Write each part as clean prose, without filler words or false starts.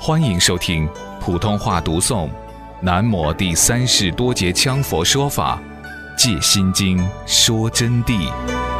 欢迎收听普通话读诵南摩第三世多杰羌佛说法戒心经说真谛。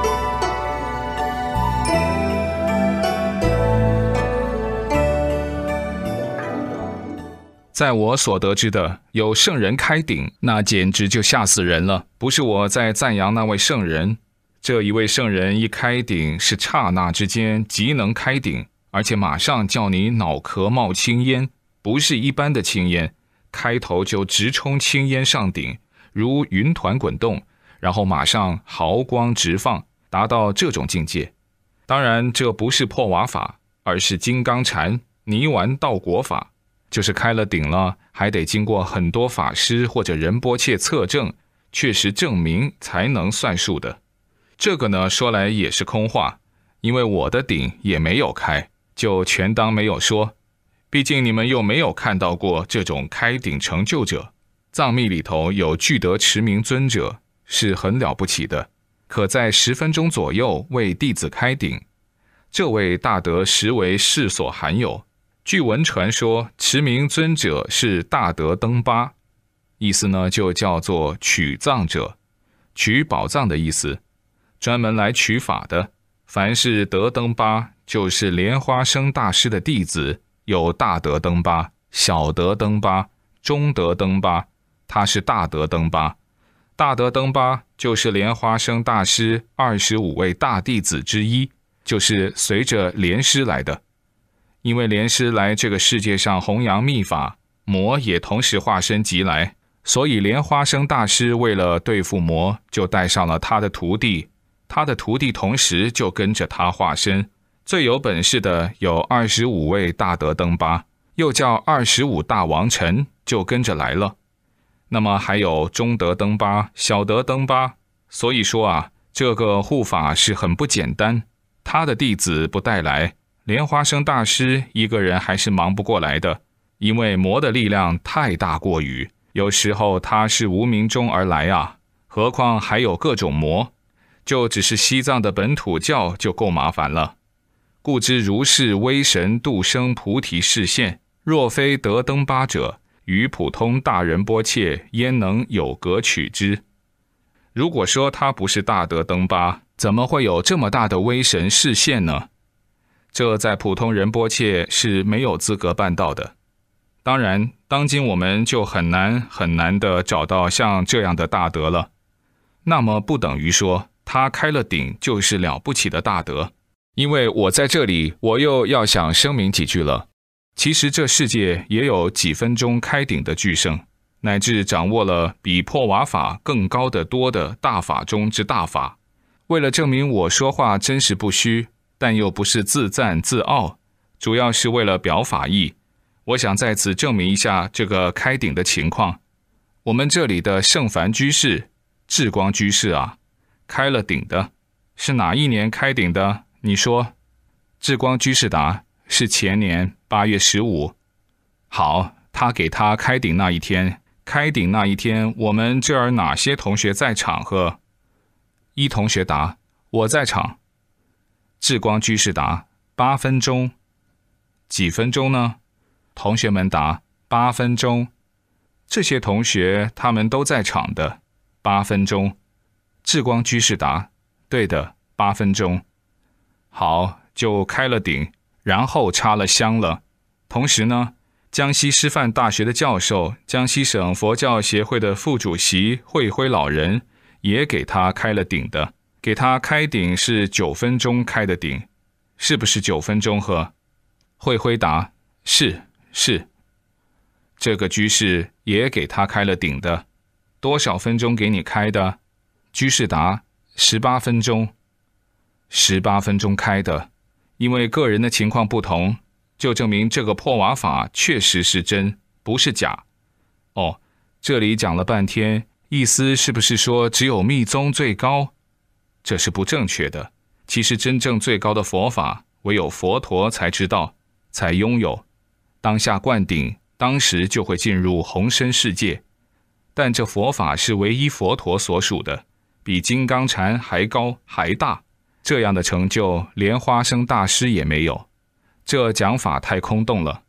在我所得知的，有圣人开顶，那简直就吓死人了。不是我在赞扬那位圣人，这一位圣人一开顶是刹那之间即能开顶，而且马上叫你脑壳冒青烟，不是一般的青烟，开头就直冲青烟上顶，如云团滚动，然后马上毫光直放，达到这种境界。当然这不是破瓦法，而是金刚禅泥丸道果法，就是开了顶了，还得经过很多法师或者仁波切测证，确实证明才能算数的。这个呢，说来也是空话，因为我的顶也没有开，就全当没有说。毕竟你们又没有看到过这种开顶成就者。藏密里头有具德持明尊者，是很了不起的，可在10分钟左右为弟子开顶。这位大德实为世所罕有。据闻传说，持明尊者是大德登巴，意思呢就叫做取藏者，取宝藏的意思，专门来取法的。凡是得登巴，就是莲花生大师的弟子，有大德登巴、小德登巴、中德登巴，他是大德登巴。大德登巴就是莲花生大师25位大弟子之一，就是随着莲师来的。因为莲师来这个世界上弘扬密法，魔也同时化身即来，所以莲花生大师为了对付魔，就带上了他的徒弟，他的徒弟同时就跟着他化身。最有本事的有25位大德登巴，又叫25大王臣，就跟着来了。那么还有中德登巴、小德登巴，所以说啊，这个护法是很不简单。他的弟子不带来，莲花生大师一个人还是忙不过来的，因为魔的力量太大过于，有时候他是无名中而来啊，何况还有各种魔，就只是西藏的本土教就够麻烦了。故知如是威神度生菩提示现，若非得登巴者，于普通大仁波切焉能有格取之？如果说他不是大德登巴，怎么会有这么大的威神示现呢？这在普通仁波切是没有资格办到的。当然，当今我们就很难的找到像这样的大德了。那么不等于说他开了顶就是了不起的大德。因为我在这里，我又要想声明几句了。其实这世界也有几分钟开顶的巨圣，乃至掌握了比破瓦法更高的多的大法中之大法。为了证明我说话真实不虚，但又不是自赞自傲，主要是为了表法义。我想在此证明一下这个开顶的情况。我们这里的圣凡居士、智光居士啊，开了顶的，是哪一年开顶的？你说？智光居士答，是前年8月15。好，他给他开顶那一天，我们这儿哪些同学在场呵？一同学答，我在场。智光居士答，8分钟。几分钟呢？同学们答8分钟。这些同学他们都在场的，8分钟。智光居士答，对的，8分钟。好，就开了顶，然后插了香了。同时呢，江西师范大学的教授，江西省佛教协会的副主席慧辉老人也给他开了顶的。给他开顶是9分钟开的顶，是不是9分钟呵？慧辉答，是。这个居士也给他开了顶的，多少分钟给你开的？居士答，18分钟。18分钟开的，因为个人的情况不同，就证明这个破瓦法确实是真，不是假。哦，这里讲了半天，意思是不是说只有密宗最高？这是不正确的。其实真正最高的佛法，唯有佛陀才知道，才拥有。当下灌顶，当时就会进入虹身世界。但这佛法是唯一佛陀所属的，比金刚禅还高还大。这样的成就，莲花生大师也没有。这讲法太空洞了。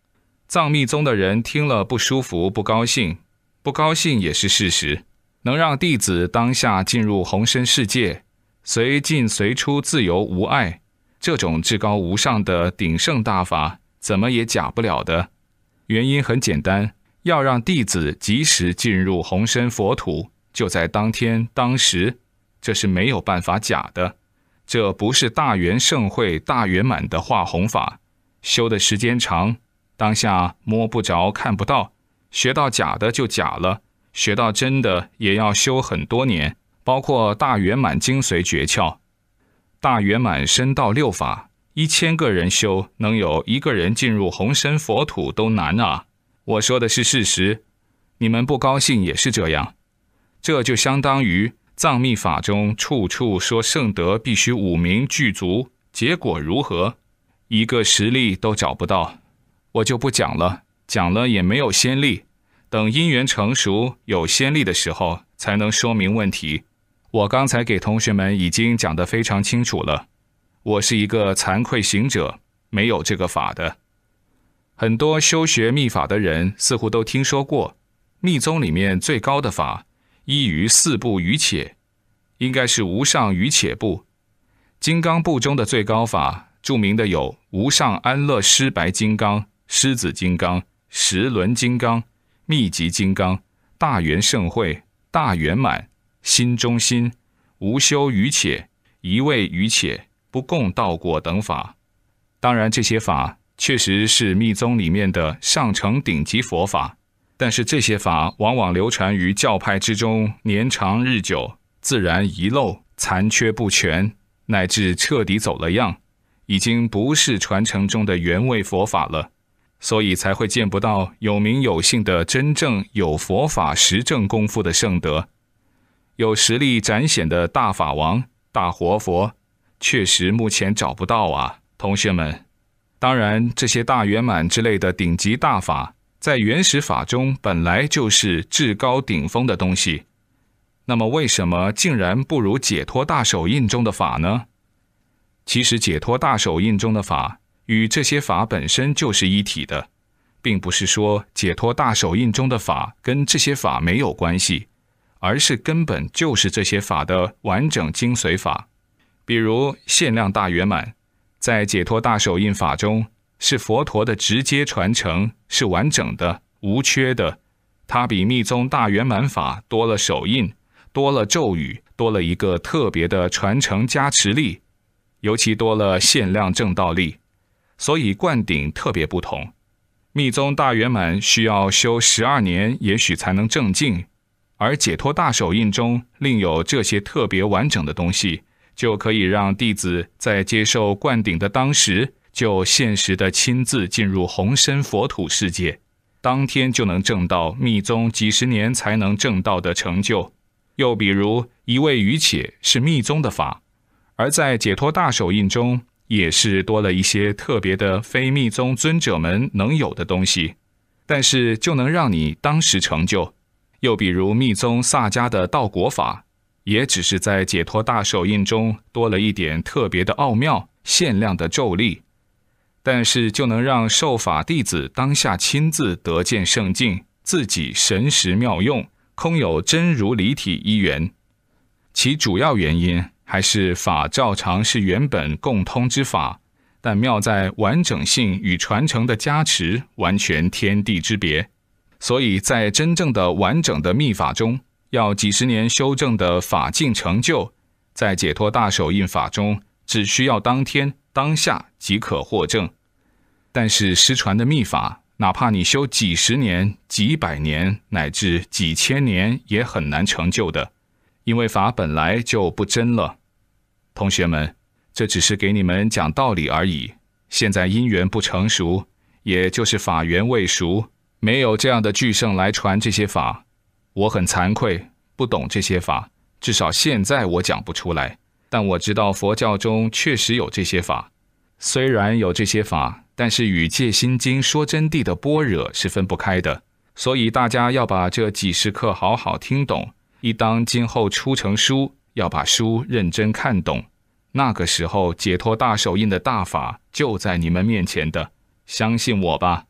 藏密宗的人听了不舒服、不高兴，不高兴也是事实。能让弟子当下进入虹身世界，随进随出，自由无碍，这种至高无上的鼎盛大法，怎么也假不了的。原因很简单，要让弟子及时进入虹身佛土，就在当天当时，这是没有办法假的。这不是大圆盛会大圆满的化虹法，修的时间长，当下摸不着看不到，学到假的就假了，学到真的也要修很多年，包括大圆满精髓诀窍。大圆满深道六法，1000个人修，能有1个人进入虹身佛土都难啊！我说的是事实，你们不高兴也是这样。这就相当于藏密法中处处说圣德必须5名具足，结果如何？一个实例都找不到。我就不讲了，讲了也没有先例，等因缘成熟有先例的时候才能说明问题。我刚才给同学们已经讲得非常清楚了，我是一个惭愧行者，没有这个法的。很多修学密法的人似乎都听说过，密宗里面最高的法依于4部瑜伽，应该是无上瑜伽部。金刚部中的最高法著名的有无上安乐施白金刚、狮子金刚、十轮金刚、密集金刚、大圆盛会、大圆满、心中心、无修瑜伽、一味瑜伽、不共道果等法。当然这些法确实是密宗里面的上乘顶级佛法，但是这些法往往流传于教派之中，年长日久，自然遗漏、残缺不全，乃至彻底走了样，已经不是传承中的原味佛法了，所以才会见不到有名有姓的真正有佛法实证功夫的圣德。有实力展显的大法王、大活佛，确实目前找不到啊，同学们。当然，这些大圆满之类的顶级大法，在原始法中本来就是至高顶峰的东西，那么为什么竟然不如解脱大手印中的法呢？其实解脱大手印中的法与这些法本身就是一体的，并不是说解脱大手印中的法跟这些法没有关系，而是根本就是这些法的完整精髓法。比如限量大圆满，在解脱大手印法中是佛陀的直接传承，是完整的、无缺的。它比密宗大圆满法多了手印，多了咒语，多了一个特别的传承加持力，尤其多了限量正道力，所以灌顶特别不同。密宗大圆满需要修12年也许才能正境，而解脱大手印中另有这些特别完整的东西，就可以让弟子在接受灌顶的当时，就现实的亲自进入虹身佛土世界，当天就能证到密宗几十年才能证到的成就。又比如一味瑜伽是密宗的法，而在解脱大手印中也是多了一些特别的非密宗尊者们能有的东西，但是就能让你当时成就。又比如密宗萨迦的道果法，也只是在解脱大手印中多了一点特别的奥妙、限量的咒力，但是就能让受法弟子当下亲自得见圣境，自己神识妙用，空有真如离体一缘。其主要原因还是法照常是原本共通之法，但妙在完整性与传承的加持完全天地之别。所以在真正的完整的密法中，要几十年修正的法境成就，在解脱大手印法中只需要当天当下即可获证。但是失传的密法，哪怕你修几十年、几百年乃至几千年，也很难成就的，因为法本来就不真了。同学们，这只是给你们讲道理而已，现在因缘不成熟，也就是法缘未熟，没有这样的巨圣来传这些法。我很惭愧，不懂这些法，至少现在我讲不出来，但我知道佛教中确实有这些法。虽然有这些法，但是与戒心经说真谛的般若是分不开的，所以大家要把这几十课好好听懂，一当今后出成书，要把书认真看懂，那个时候解脱大手印的大法就在你们面前的，相信我吧。